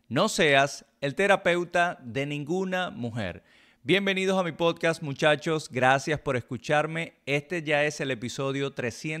No seas el terapeuta de ninguna mujer. Bienvenidos a mi podcast, muchachos. Gracias por escucharme. Este ya es el episodio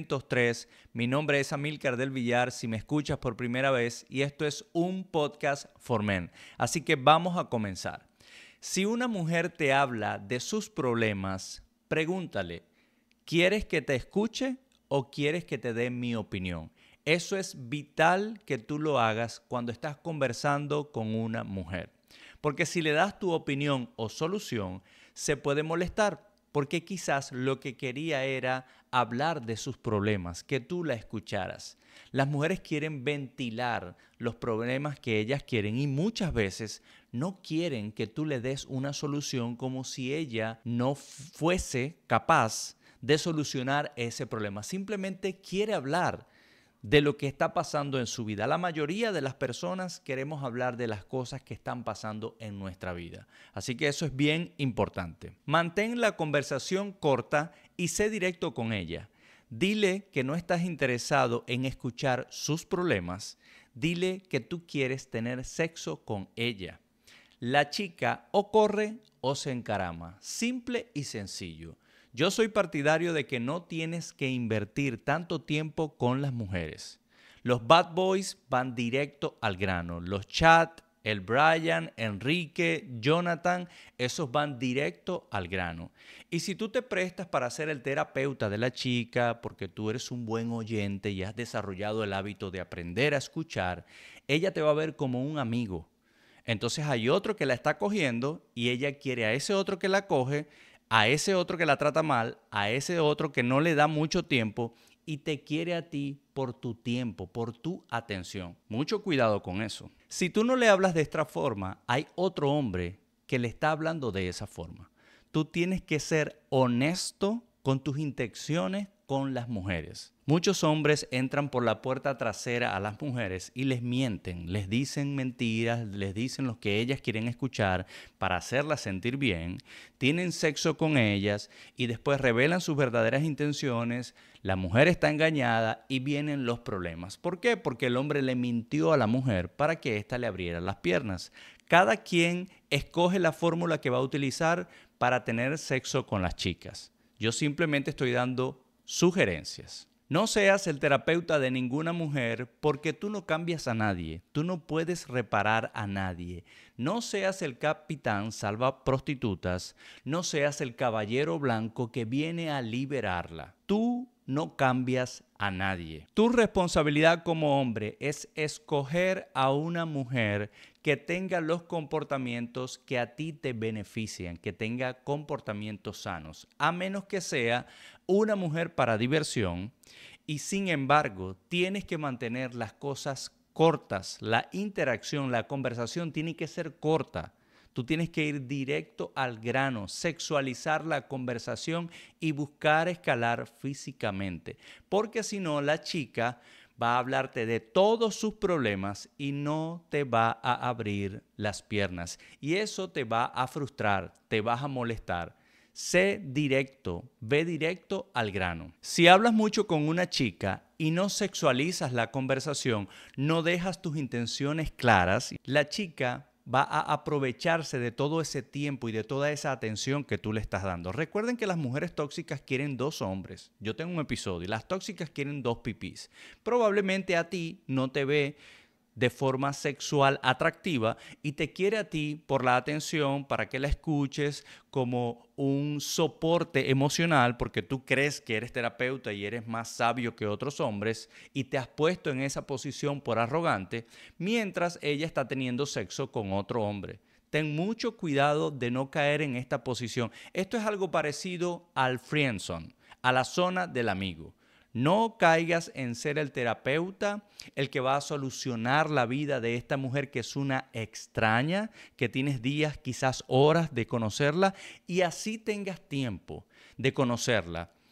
303. Mi nombre es Amílcar del Villar, si me escuchas por primera vez, y esto es un podcast for men. Así que vamos a comenzar. Si una mujer te habla de sus problemas, pregúntale, ¿quieres que te escuche o quieres que te dé mi opinión? Eso es vital que tú lo hagas cuando estás conversando con una mujer. Porque si le das tu opinión o solución, se puede molestar, porque quizás lo que quería era hablar de sus problemas, que tú la escucharas. Las mujeres quieren ventilar los problemas que ellas quieren y muchas veces no quieren que tú le des una solución como si ella no fuese capaz de solucionar ese problema. Simplemente quiere hablar de lo que está pasando en su vida. La mayoría de las personas queremos hablar de las cosas que están pasando en nuestra vida. Así que eso es bien importante. Mantén la conversación corta y sé directo con ella. Dile que no estás interesado en escuchar sus problemas. Dile que tú quieres tener sexo con ella. La chica o corre o se encarama. Simple y sencillo. Yo soy partidario de que no tienes que invertir tanto tiempo con las mujeres. Los bad boys van directo al grano. Los Chad, el Brian, Enrique, Jonathan, esos van directo al grano. Y si tú te prestas para ser el terapeuta de la chica, porque tú eres un buen oyente y has desarrollado el hábito de aprender a escuchar, ella te va a ver como un amigo. Entonces hay otro que la está cogiendo y ella quiere a ese otro que la coge, a ese otro que la trata mal, a ese otro que no le da mucho tiempo y te quiere a ti por tu tiempo, por tu atención. Mucho cuidado con eso. Si tú no le hablas de esta forma, hay otro hombre que le está hablando de esa forma. Tú tienes que ser honesto con tus intenciones con las mujeres. Muchos hombres entran por la puerta trasera a las mujeres y les mienten, les dicen mentiras, les dicen lo que ellas quieren escuchar para hacerlas sentir bien, tienen sexo con ellas y después revelan sus verdaderas intenciones, la mujer está engañada y vienen los problemas. ¿Por qué? Porque el hombre le mintió a la mujer para que ésta le abriera las piernas. Cada quien escoge la fórmula que va a utilizar para tener sexo con las chicas. Yo simplemente estoy dando sugerencias. No seas el terapeuta de ninguna mujer porque tú no cambias a nadie, tú no puedes reparar a nadie. No seas el capitán salva prostitutas, no seas el caballero blanco que viene a liberarla. Tú no cambias a nadie. Tu responsabilidad como hombre es escoger a una mujer que tenga los comportamientos que a ti te benefician, que tenga comportamientos sanos, a menos que sea una mujer para diversión y sin embargo tienes que mantener las cosas cortas, la interacción, la conversación tiene que ser corta. Tú tienes que ir directo al grano, sexualizar la conversación y buscar escalar físicamente. Porque si no, la chica va a hablarte de todos sus problemas y no te va a abrir las piernas. Y eso te va a frustrar, te vas a molestar. Sé directo, ve directo al grano. Si hablas mucho con una chica y no sexualizas la conversación, no dejas tus intenciones claras, la chica va a aprovecharse de todo ese tiempo y de toda esa atención que tú le estás dando. Recuerden que las mujeres tóxicas quieren dos hombres. Yo tengo un episodio y las tóxicas quieren dos pipís. Probablemente a ti no te ve de forma sexual atractiva y te quiere a ti por la atención, para que la escuches como un soporte emocional, porque tú crees que eres terapeuta y eres más sabio que otros hombres y te has puesto en esa posición por arrogante, mientras ella está teniendo sexo con otro hombre. Ten mucho cuidado de no caer en esta posición. Esto es algo parecido al friendzone, a la zona del amigo. No caigas en ser el terapeuta, el que va a solucionar la vida de esta mujer que es una extraña, que tienes días, quizás horas de conocerla y así tengas tiempo de conocerla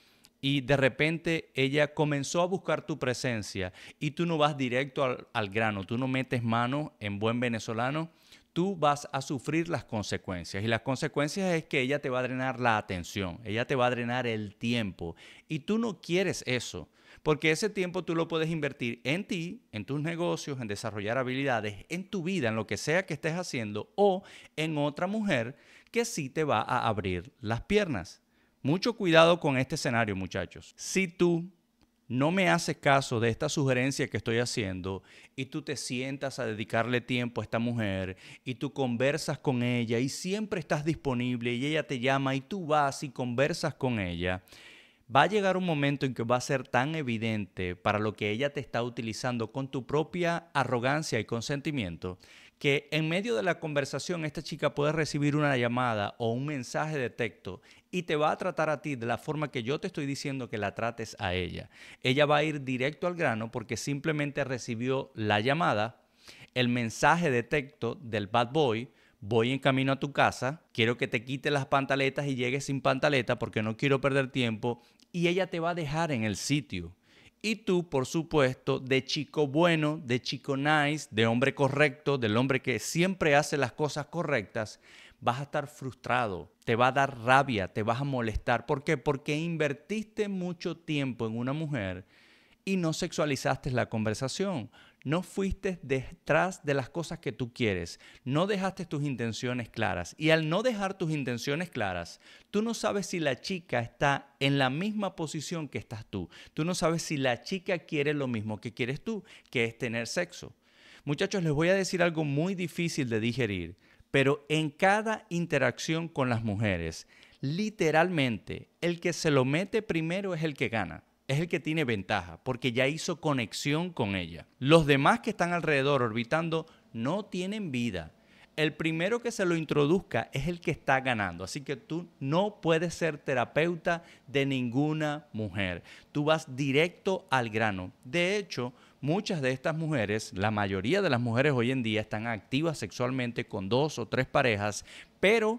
y de repente ella comenzó a buscar tu presencia y tú no vas directo al grano, tú no metes mano en buen venezolano, tú vas a sufrir las consecuencias. Y las consecuencias es que ella te va a drenar la atención, ella te va a drenar el tiempo. Y tú no quieres eso, porque ese tiempo tú lo puedes invertir en ti, en tus negocios, en desarrollar habilidades, en tu vida, en lo que sea que estés haciendo, o en otra mujer que sí te va a abrir las piernas. Mucho cuidado con este escenario, muchachos. Si tú no me haces caso de esta sugerencia que estoy haciendo y tú te sientas a dedicarle tiempo a esta mujer y tú conversas con ella y siempre estás disponible y ella te llama y tú vas y conversas con ella, va a llegar un momento en que va a ser tan evidente para lo que ella te está utilizando con tu propia arrogancia y consentimiento que en medio de la conversación esta chica puede recibir una llamada o un mensaje de texto y te va a tratar a ti de la forma que yo te estoy diciendo que la trates a ella. Ella va a ir directo al grano porque simplemente recibió la llamada, el mensaje de texto del bad boy: voy en camino a tu casa, quiero que te quites las pantaletas y llegues sin pantaleta porque no quiero perder tiempo, y ella te va a dejar en el sitio. Y tú, por supuesto, de chico bueno, de chico nice, de hombre correcto, del hombre que siempre hace las cosas correctas, vas a estar frustrado, te va a dar rabia, te vas a molestar. ¿Por qué? Porque invertiste mucho tiempo en una mujer y no sexualizaste la conversación. No fuiste detrás de las cosas que tú quieres. No dejaste tus intenciones claras. Y al no dejar tus intenciones claras, tú no sabes si la chica está en la misma posición que estás tú. Tú no sabes si la chica quiere lo mismo que quieres tú, que es tener sexo. Muchachos, les voy a decir algo muy difícil de digerir, pero en cada interacción con las mujeres, literalmente, el que se lo mete primero es el que gana. Es el que tiene ventaja, porque ya hizo conexión con ella. Los demás que están alrededor orbitando no tienen vida. El primero que se lo introduzca es el que está ganando. Así que tú no puedes ser terapeuta de ninguna mujer. Tú vas directo al grano. De hecho, muchas de estas mujeres, la mayoría de las mujeres hoy en día están activas sexualmente con 2 o 3 parejas, pero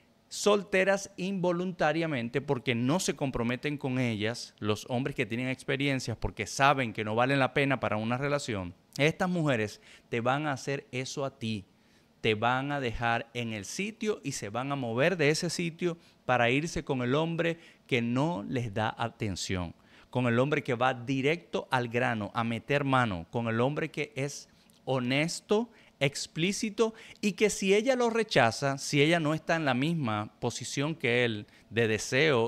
solteras involuntariamente porque no se comprometen con ellas, los hombres que tienen experiencias porque saben que no valen la pena para una relación. Estas mujeres te van a hacer eso a ti, te van a dejar en el sitio y se van a mover de ese sitio para irse con el hombre que no les da atención, con el hombre que va directo al grano, a meter mano, con el hombre que es honesto, explícito, y que si ella lo rechaza, si ella no está en la misma posición que él de deseo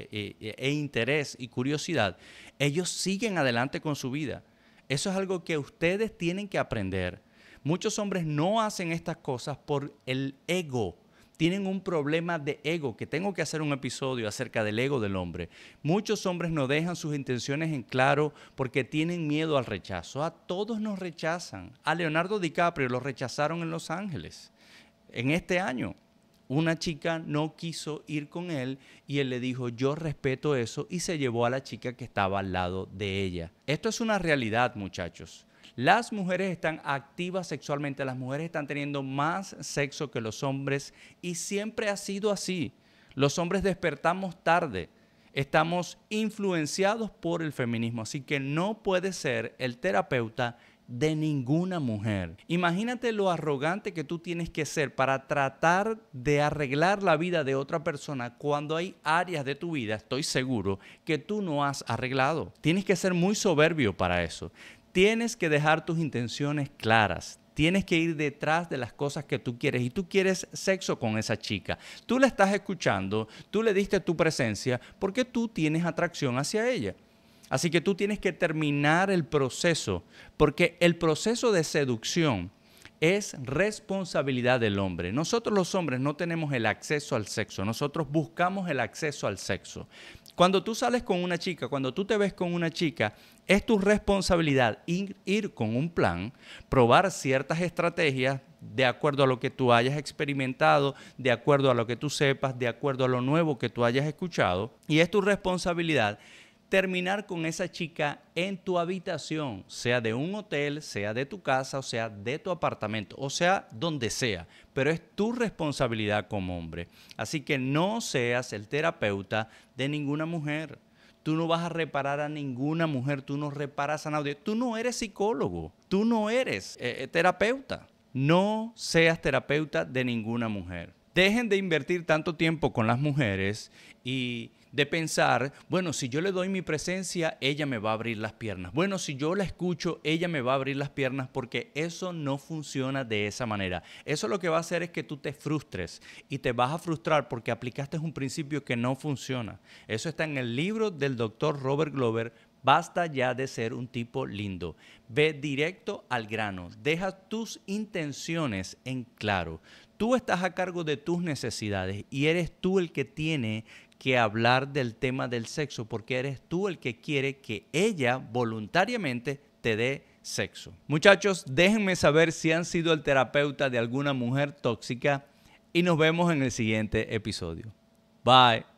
e interés y curiosidad, ellos siguen adelante con su vida. Eso es algo que ustedes tienen que aprender. Muchos hombres no hacen estas cosas por el ego. Tienen un problema de ego, que tengo que hacer un episodio acerca del ego del hombre. Muchos hombres no dejan sus intenciones en claro porque tienen miedo al rechazo. A todos nos rechazan. A Leonardo DiCaprio lo rechazaron en Los Ángeles. En este año, una chica no quiso ir con él y él le dijo: yo respeto eso, y se llevó a la chica que estaba al lado de ella. Esto es una realidad, muchachos. Las mujeres están activas sexualmente, las mujeres están teniendo más sexo que los hombres y siempre ha sido así. Los hombres despertamos tarde, estamos influenciados por el feminismo, así que no puedes ser el terapeuta de ninguna mujer. Imagínate lo arrogante que tú tienes que ser para tratar de arreglar la vida de otra persona cuando hay áreas de tu vida, estoy seguro, que tú no has arreglado. Tienes que ser muy soberbio para eso. Tienes que dejar tus intenciones claras. Tienes que ir detrás de las cosas que tú quieres. Y tú quieres sexo con esa chica. Tú la estás escuchando, tú le diste tu presencia porque tú tienes atracción hacia ella. Así que tú tienes que terminar el proceso, porque el proceso de seducción es responsabilidad del hombre. Nosotros los hombres no tenemos el acceso al sexo, nosotros buscamos el acceso al sexo. Cuando tú sales con una chica, cuando tú te ves con una chica, es tu responsabilidad ir con un plan, probar ciertas estrategias de acuerdo a lo que tú hayas experimentado, de acuerdo a lo que tú sepas, de acuerdo a lo nuevo que tú hayas escuchado. Y es tu responsabilidad terminar con esa chica en tu habitación, sea de un hotel, sea de tu casa, o sea de tu apartamento, o sea donde sea, pero es tu responsabilidad como hombre. Así que no seas el terapeuta de ninguna mujer. Tú no vas a reparar a ninguna mujer, tú no reparas a nadie. Tú no eres psicólogo, tú no eres terapeuta. No seas terapeuta de ninguna mujer. Dejen de invertir tanto tiempo con las mujeres y de pensar, bueno, si yo le doy mi presencia, ella me va a abrir las piernas. Bueno, si yo la escucho, ella me va a abrir las piernas, porque eso no funciona de esa manera. Eso lo que va a hacer es que tú te frustres y te vas a frustrar porque aplicaste un principio que no funciona. Eso está en el libro del doctor Robert Glover. Basta ya de ser un tipo lindo. Ve directo al grano. Deja tus intenciones en claro. Tú estás a cargo de tus necesidades y eres tú el que tiene que hablar del tema del sexo, porque eres tú el que quiere que ella voluntariamente te dé sexo. Muchachos, déjenme saber si han sido el terapeuta de alguna mujer tóxica y nos vemos en el siguiente episodio. Bye.